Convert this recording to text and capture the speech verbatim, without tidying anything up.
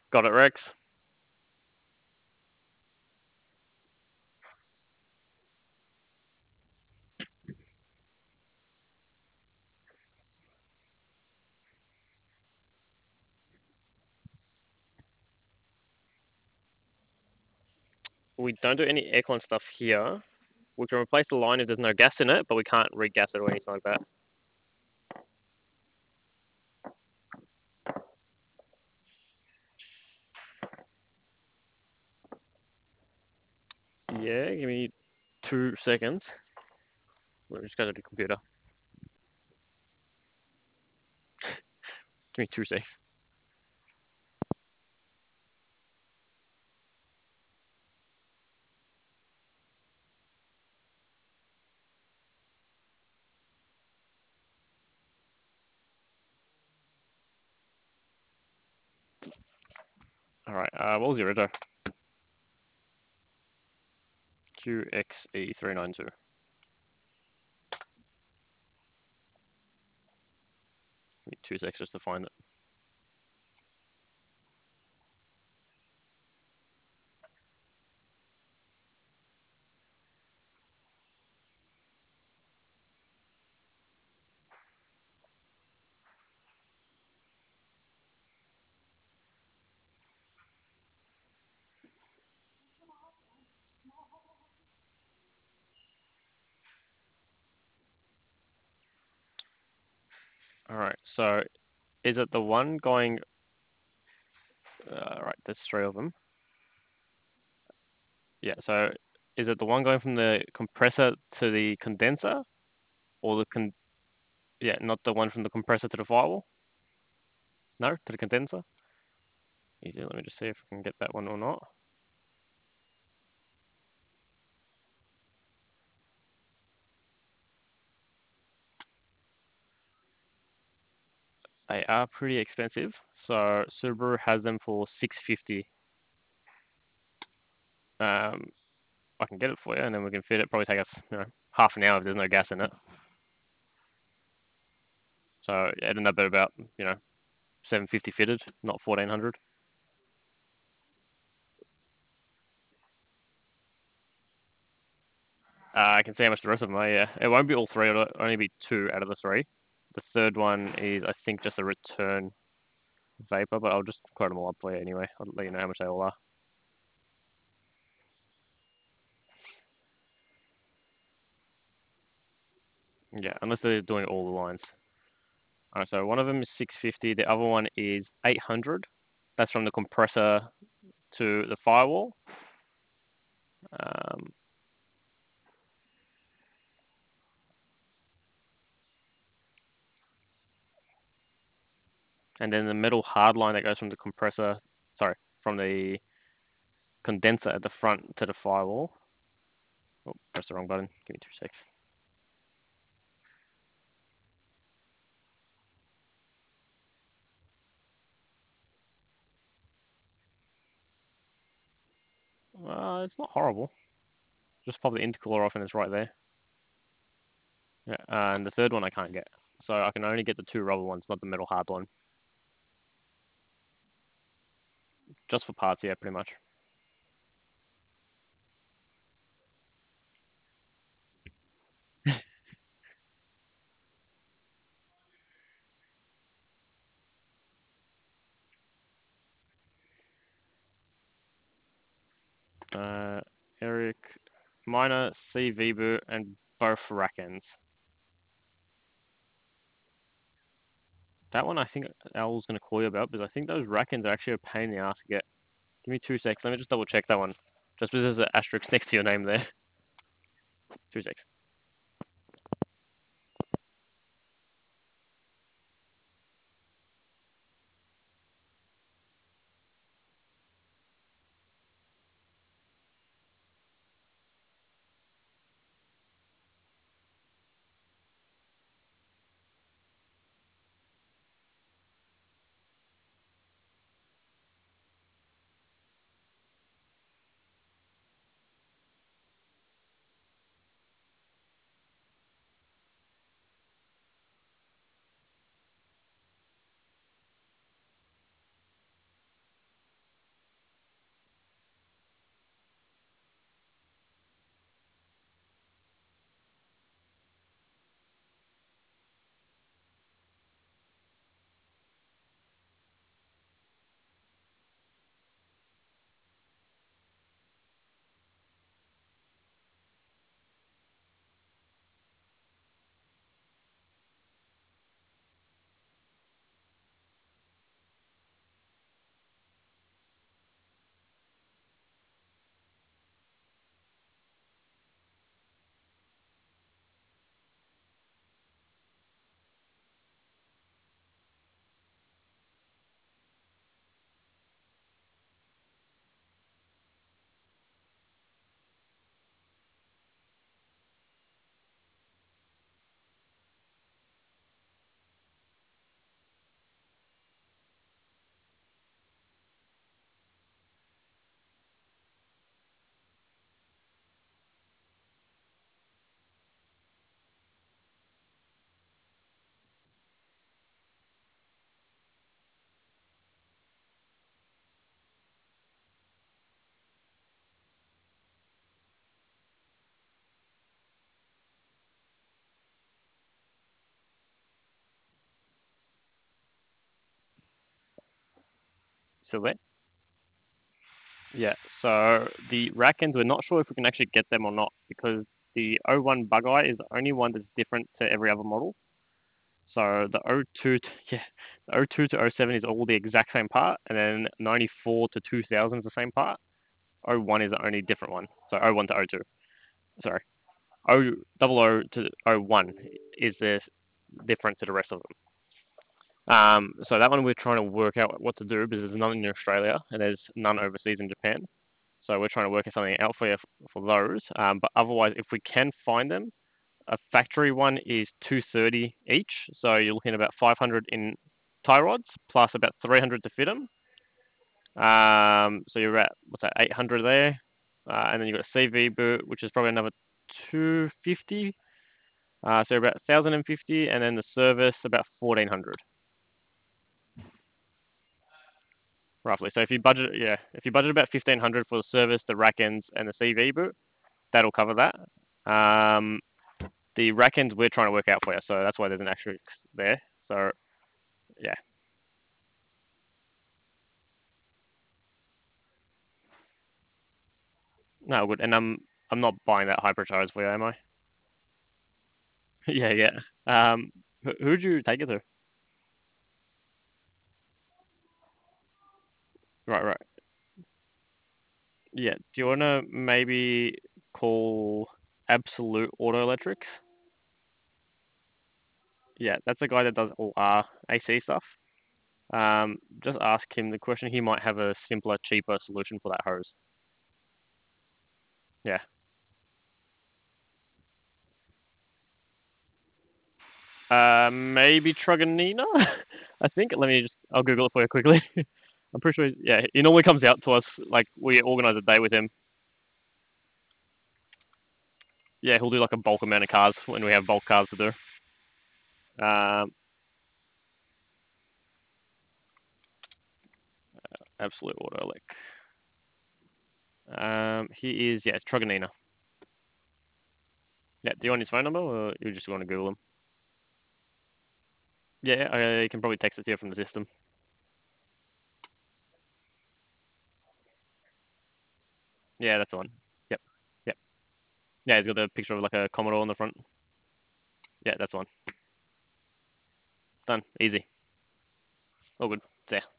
Got it, Rex. We don't do any aircon stuff here. We can replace the line if there's no gas in it, but we can't regas it or anything like that. Yeah, give me two seconds. Let me just go to the computer. Give me two seconds. All right. Uh, what was your redo? Q X E three nine two. Give me two seconds just to find it. All right. So, is it the one going? Uh, right. There's three of them. Yeah. So, is it the one going from the compressor to the condenser, or the con? Yeah, not the one from the compressor to the firewall. No, to the condenser. Easy. Let me just see if I can get that one or not. They are pretty expensive. So Subaru has them for six fifty. Um, I can get it for you, and then we can fit it. Probably take us, you know, half an hour if there's no gas in it. So yeah, it'd end up at about, you know, seven fifty fitted, not fourteen hundred. Uh, I can see how much the rest of them are. Yeah, it won't be all three. It'll only be two out of the three. The third one is, I think, just a return vapor, but I'll just quote them all up for you anyway. I'll let you know how much they all are. Yeah, unless they're doing all the lines. All right, so one of them is six fifty. The other one is eight hundred. That's from the compressor to the firewall. Um, and then the metal hard line that goes from the compressor, sorry, from the condenser at the front to the firewall. Oh, press the wrong button. Give me two seconds. Uh, it's not horrible. Just pop the intercooler off and it's right there. Yeah, and the third one I can't get. So I can only get the two rubber ones, not the metal hard one. Just for parts, yeah, pretty much. Uh, Eric, Minor, C V boot, and both rack ends. That one I think Al's going to call you about because I think those rack ends are actually a pain in the ass to get. Give me two seconds. Let me just double check that one. Just because there's an asterisk next to your name there. Two seconds. Still there? Yeah. So the Rackens, we're not sure if we can actually get them or not because the oh one Bug-Eye is the only one that's different to every other model. So the oh two, to, yeah, the oh two to oh seven is all the exact same part, and then ninety-four to two thousand is the same part. oh one is the only different one. So oh one to oh two. Sorry. O double O to oh one is the different to the rest of them. Um, so that one we're trying to work out what to do because there's none in Australia and there's none overseas in Japan. So we're trying to work something out for you for those. Um, but otherwise, if we can find them, a factory one is two thirty each. So you're looking at about five hundred in tie rods plus about three hundred to fit them. Um, so you're at what's that, eight hundred there, uh, and then you've got a C V boot, which is probably another two fifty. Uh, so about one thousand fifty, and then the service about fourteen hundred. Roughly. So if you budget, yeah, if you budget about fifteen hundred for the service, the rack ends, and the C V boot, that'll cover that. Um, the rack ends we're trying to work out for you, so that's why there's an asterisk there. So yeah, no good. And I'm I'm not buying that hyper tires for you, am I? yeah, yeah. Um, who who'd you take it to? Right, right. Yeah. Do you wanna maybe call Absolute Auto Electrics? Yeah, that's the guy that does all our A C stuff. Um, just ask him the question. He might have a simpler, cheaper solution for that hose. Yeah. Uh, maybe Truganina? I think. Let me just. I'll Google it for you quickly. I'm pretty sure. Yeah, he normally comes out to us. Like we organize a day with him. Yeah, he'll do like a bulk amount of cars when we have bulk cars to do. Um, Absolute Auto Elec. Um, he is yeah Truganina. Yeah. Do you want his phone number, or you just want to Google him? Yeah, I, you can probably text it to you from the system. Yeah, that's the one. Yep. Yep. Yeah, he's got a picture of like a Commodore on the front. Yeah, that's the one. Done. Easy. All good. See ya.